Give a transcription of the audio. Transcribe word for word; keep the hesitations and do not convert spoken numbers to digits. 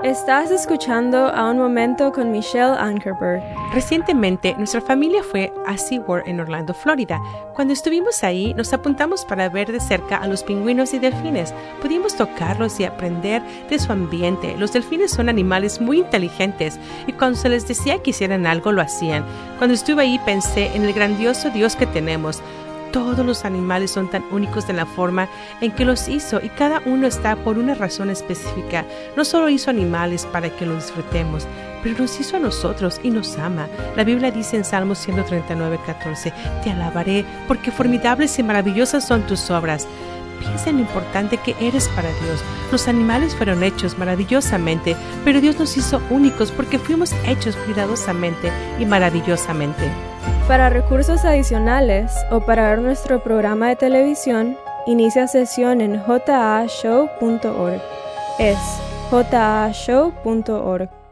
Estás escuchando A Un Momento con Michelle Ankerberg. Recientemente, nuestra familia fue a SeaWorld en Orlando, Florida. Cuando estuvimos ahí, nos apuntamos para ver de cerca a los pingüinos y delfines. Pudimos tocarlos y aprender de su ambiente. Los delfines son animales muy inteligentes y cuando se les decía que hicieran algo, lo hacían. Cuando estuve ahí, pensé en el grandioso Dios que tenemos. Todos los animales son tan únicos en la forma en que los hizo y cada uno está por una razón específica. No solo hizo animales para que los disfrutemos, pero nos hizo a nosotros y nos ama. La Biblia dice en Salmos ciento treinta y nueve, catorce, te alabaré porque formidables y maravillosas son tus obras. Piensa en lo importante que eres para Dios. Los animales fueron hechos maravillosamente, pero Dios nos hizo únicos porque fuimos hechos cuidadosamente y maravillosamente. Para recursos adicionales o para ver nuestro programa de televisión, inicia sesión en j a show punto org. Es j a show punto org.